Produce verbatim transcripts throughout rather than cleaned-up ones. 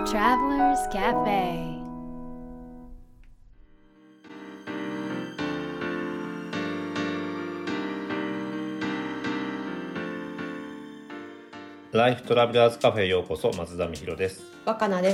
Travelers Cafe。 ライフトラベラーズカフェへようこそ。松田美弘です。 若菜です。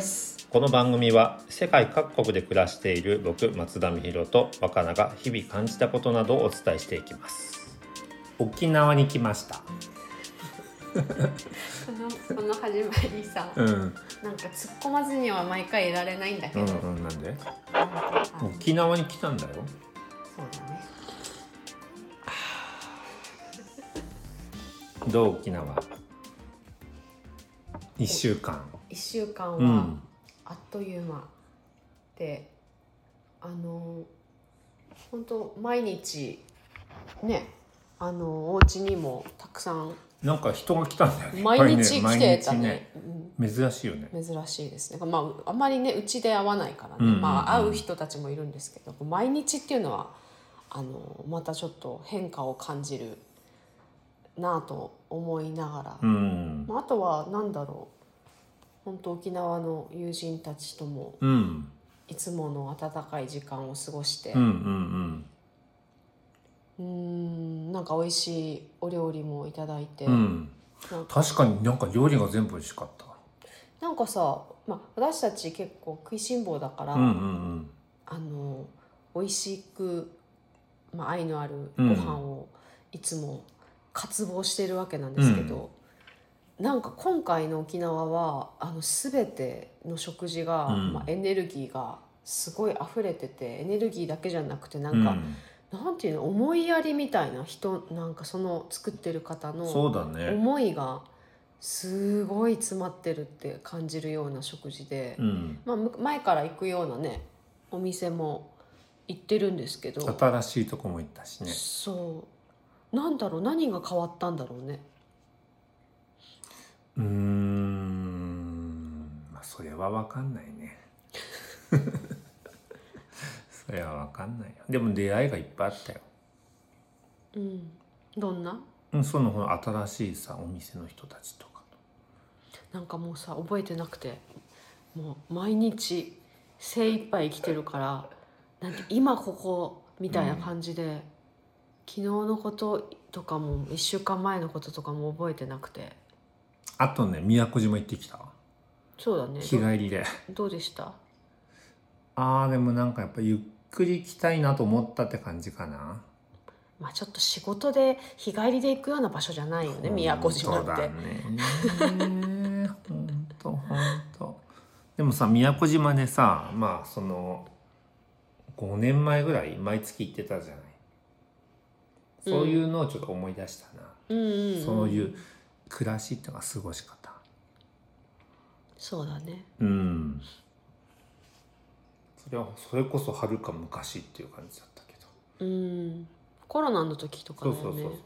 この番組は世界各国で暮らしている僕松田美弘と若菜が日々感じたことなどをお伝えしていきます。沖縄に来ました。 このこの始まりさ、うん、なんか突っ込まずには毎回いられないんだけど、 うんうん、なんで？沖縄に来たんだよ。 そうだね。 どう沖縄？いっしゅうかん。 いっしゅうかんはあっという間で、あの本当毎日ね、あのお家にもたくさんなんか人が来たんだよね。 毎日来てたね。 ね、うん、珍しいよね。 珍しいですね。まああまりねうちで会わないからね、うんうんうん、まあ会う人たちもいるんですけど、毎日っていうのはあのまたちょっと変化を感じるなぁと思いながら、 うんまあ、あとはなんだろう、本当沖縄の友人たちともいつもの温かい時間を過ごして、 うんうんうん、うーんなんか美味しいお料理もいただいて、 うん、なんか確かになんか料理が全部美味しかった。 なんかさ、まあ、私たち結構食いしん坊だから、 うんうんうん、 あの美味しく、まあ、愛のあるご飯をいつも渇望しているわけなんですけど、うん、なんか今回の沖縄はあの全ての食事が、うんまあ、エネルギーがすごい溢れてて、エネルギーだけじゃなくてなんか、うん、なんていうの、思いやりみたいな人、なんかその作ってる方の思いがすごい詰まってるって感じるような食事で、うんまあ、前から行くようなねお店も行ってるんですけど、 新しいとこも行ったしね。 そうなんだろう、何が変わったんだろうね。 うーん、まあそれは分かんないねそれは分かんないよ。でも出会いがいっぱいあったよ。 うん、どんな？ うん、その新しいさお店の人たちとかなんかもうさ覚えてなくて、もう毎日精一杯生きてるから、なんか今ここみたいな感じで、うん、昨日のこととかもいっしゅうかんまえのこととかも覚えてなくて。 あとね、宮古島行ってきた。 そうだね。 日帰りで。 どうでした？ あーでもなんかやっぱゆっくり行きたいなと思ったって感じかな。 まあちょっと仕事で日帰りで行くような場所じゃないよね、宮古島って。 そうだねほんとほんと。でもさ、宮古島でさ、まあそのごねんまえぐらい毎月行ってたじゃない。そういうのをちょっと思い出したな、 うんうんうんうん、 そういう暮らしっていうのが過ごし方。 そうだね。 うん。それはそれこそはるか昔っていう感じだったけど。 うん。コロナの時とかだよね。そうそうそうそう。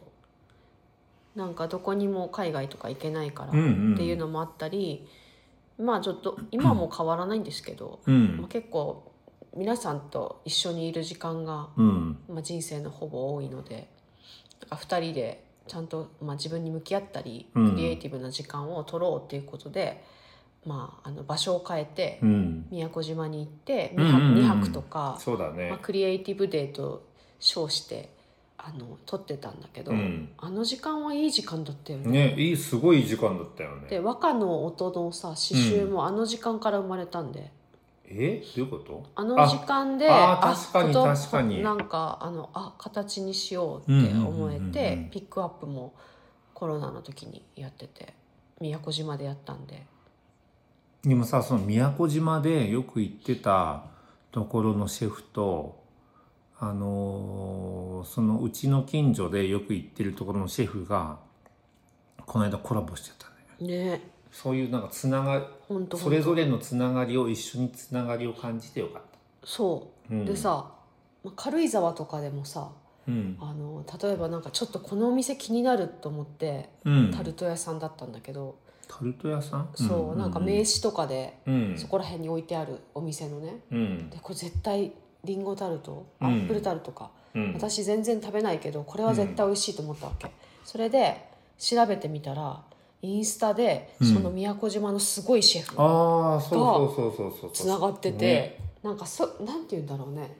なんかどこにも海外とか行けないからっていうのもあったり、うんうん、まあちょっと今はもう変わらないんですけど、うんまあ、結構皆さんと一緒にいる時間が、うんまあ、人生のほぼ多いので、ふたりでちゃんと、まあ、自分に向き合ったり、うん、クリエイティブな時間を取ろうっていうことで、まあ、あの場所を変えて、うん、宮古島に行ってにはく、にはくとか、 そうだね、 まあ、クリエイティブデーと称してあの撮ってたんだけど、うん、あの時間はいい時間だったよね。 ね、いい、すごいいい時間だったよね。 で、和歌の音のさ刺繍もあの時間から生まれたんで、 うん、えどういうこと？ あの時間でああ確かに確かになんかあのあ形にしようって思えて、ピックアップもコロナの時にやってて宮古島でやったんで。 でもさ、その宮古島でよく行ってたところのシェフと、あのー、そのうちの近所でよく行ってるところのシェフがこの間コラボしてたね。 ね。 そういうなんかつながり、それぞれのつながりを一緒につながりを感じてよかった。 そう、うん、でさ、軽井沢とかでもさ、うん、あの例えばなんかちょっとこのお店気になると思って、うん、タルト屋さんだったんだけど、 タルト屋さん？ そう、うんうんうん、なんか名刺とかで、うん、そこら辺に置いてあるお店のね、うん、でこれ絶対リンゴタルト、アップルタルトか、うん、私全然食べないけどこれは絶対美味しいと思ったわけ、うん、それで調べてみたらインスタでうんその宮古島のすごいシェフああそうそうそうそうそうつながってて、 ねなんかそなんて言うんだろうね、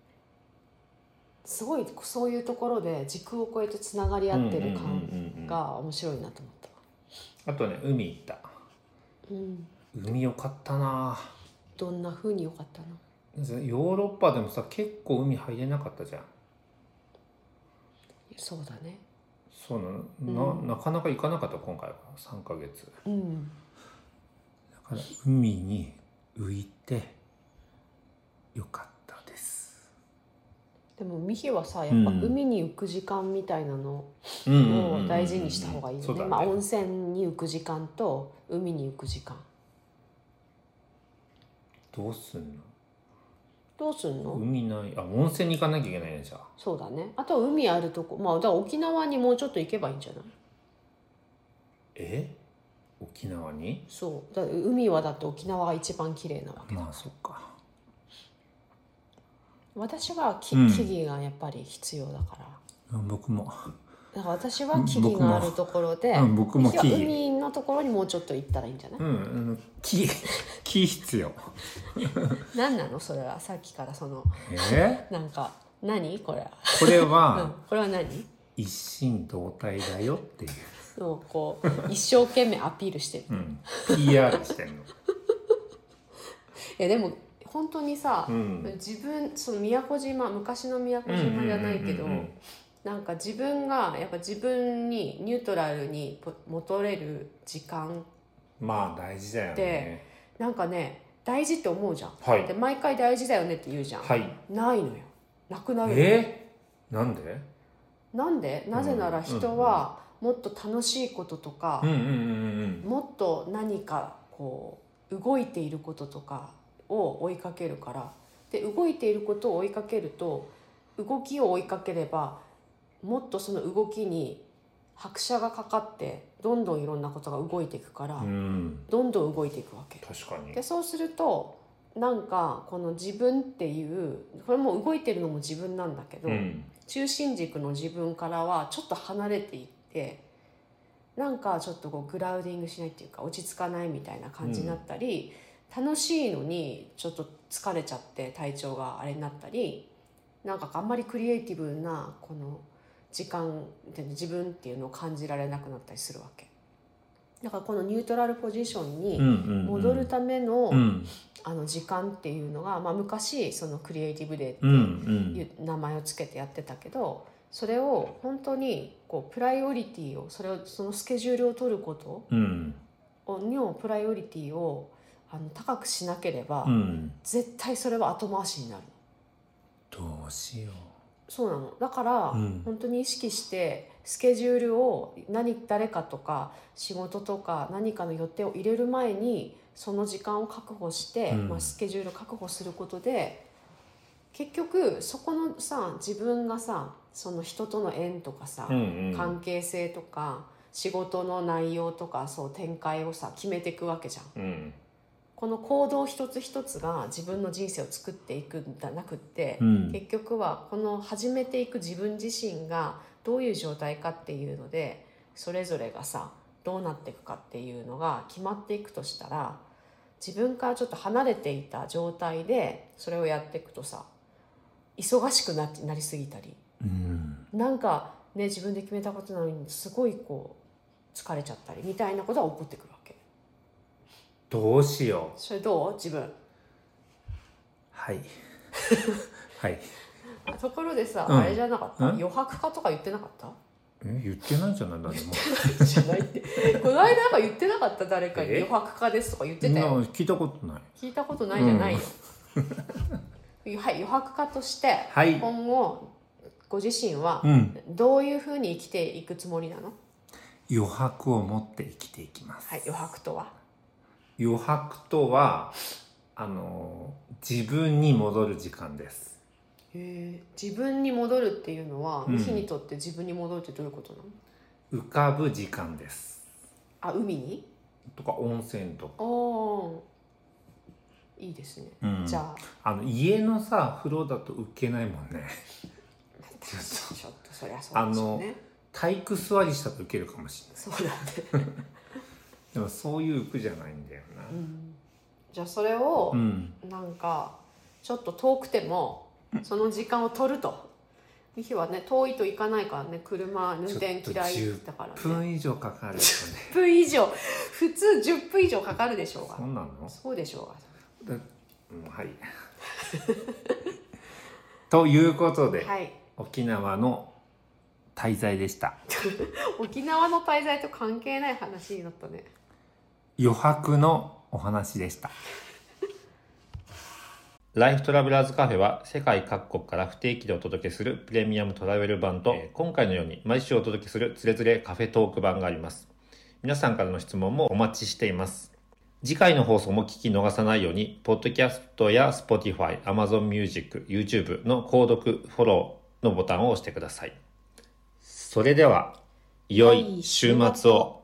すごいそういうところで時空を超えてつながり合ってる感が面白いなと思ったあとね海行った、 うん、 海よかったな。 どんな風に良かったの？ ヨーロッパでもさ結構海入れなかったじゃん。 そうだね。 そうなの、 うんななかなか行かなかった今回はさんかげつうんだから海に浮いてよかったです。 でもミヒはさやっぱ海に浮く時間みたいなのを大事にした方がいいよね。まあ温泉に浮く時間と海に浮く時間どうすんの？ どうすんの？ 海ないあ温泉に行かなきゃいけないねじゃあ。 そうだね。あとは海あるとこ、まあだから沖縄にもうちょっと行けばいいんじゃない？ え沖縄に？ そうだ海はだって沖縄が一番綺麗なわけだ。 まあそっか。 私は木,、 うん木々がやっぱり必要だからうん僕もだから私は木々があるところで、 うん僕も木々 ミヒは海のところにもうちょっと行ったらいいんじゃない？ うんあの木木必要何なのそれは？さっきからそのえなんか何これはこれうんはこれは何？ 一心同体だよっていう、 そうこう一生懸命アピールしてる。 うん、ピーアール してんのいやでも本当にさ、 うん、 自分その宮古島昔の宮古島じゃないけど、 うんうんうんうんなんか自分がやっぱ自分にニュートラルに戻れる時間まあ大事だよね。 なんかね大事って思うじゃん、 はいで毎回大事だよねって言うじゃん、 はいないのよ。なくなるの。 えー、なんで？ なんで？なぜなら人はもっと楽しいこととか、 うんうんうんうんもっと何かこう動いていることとかを追いかけるから。で動いていることを追いかけると動きを追いかければもっとその動きに拍車がかかってどんどんいろんなことが動いていくから、 うん、 どんどん動いていくわけ確かに。 で、そうするとなんかこの自分っていうこれも動いてるのも自分なんだけど、 うん、 中心軸の自分からはちょっと離れていってなんかちょっとこうグラウディングしないっていうか落ち着かないみたいな感じになったり、うん、楽しいのにちょっと疲れちゃって体調があれになったりなんかあんまりクリエイティブなこの時間で自分っていうのを感じられなくなったりするわけだからこのニュートラルポジションに戻るための、 うん、 あの時間っていうのが、まあ、昔そのクリエイティブデーっていう名前をつけてやってたけどそれを本当にこうプライオリティをそれをそのスケジュールを取ることのプライオリティをあの高くしなければ、うん、絶対それは後回しになる。 どうしよう。 そうなのだから、うん、本当に意識してスケジュールを何誰かとか仕事とか何かの予定を入れる前にその時間を確保して、うんまあ、スケジュールを確保することで結局そこのさ自分がさその人との縁とかさ、うんうん、関係性とか仕事の内容とかそう展開をさ決めていくわけじゃん、うん、この行動一つ一つが自分の人生を作っていくんじゃなくって、うん、結局はこの始めていく自分自身がどういう状態かっていうのでそれぞれがさどうなっていくかっていうのが決まっていくとしたら自分からちょっと離れていた状態でそれをやっていくとさ忙しくなってなりすぎたり、うん、なんかね自分で決めたことなのにすごいこう疲れちゃったりみたいなことが起こってくるわけ。 どうしよう。 それどう？自分はいはいところでさ、うん、あれじゃなかった？余白化とか言ってなかった？ え言ってないじゃない誰もじゃないってこの間なんか言ってなかった誰かに余白化ですとか言ってたよ。 聞いたことない聞いたことないじゃないよ、うん、はい余白化として、はい、今後ご自身はどういうふうに生きていくつもりなの？ 余白を持って生きていきます。 はい余白とは余白とはあの自分に戻る時間です。 へえ自分に戻るっていうのは、うん、ミヒにとって自分に戻るってどういうことなの？ 浮かぶ時間です。 あ海にとか温泉とか。 おいいですね、うん、じゃああの家のさ風呂だと浮けないもんねちょっとそりゃそうですよね。 あの体育座りしたと浮けるかもしれない。 そうだねでもそういう句じゃないんだよな。 うん、じゃあそれを、 うん、 なんかちょっと遠くてもその時間を取ると。ミヒはね遠いと行かないからね、車運転嫌いだからね。 じゅっぷん以上かかるよね。 じゅっぷん以上、普通じゅっぷん以上かかるでしょうが。 そうなの？ そうでしょうが。 だ、うん、はい。ということで、 はい、 沖縄の滞在でした。 沖縄の滞在と関係ない話になったね。 余白のお話でした。ライフトラベラーズカフェは世界各国から不定期でお届けするプレミアムトラベル版と、今回のように毎週お届けするつれづれカフェトーク版があります。皆さんからの質問もお待ちしています。次回の放送も聞き逃さないように、ポッドキャストや Spotify、Amazon Music、YouTube の購読、フォローのボタンを押してください。それでは、良い週末を。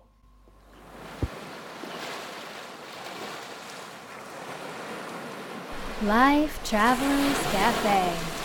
Life Travelers Cafe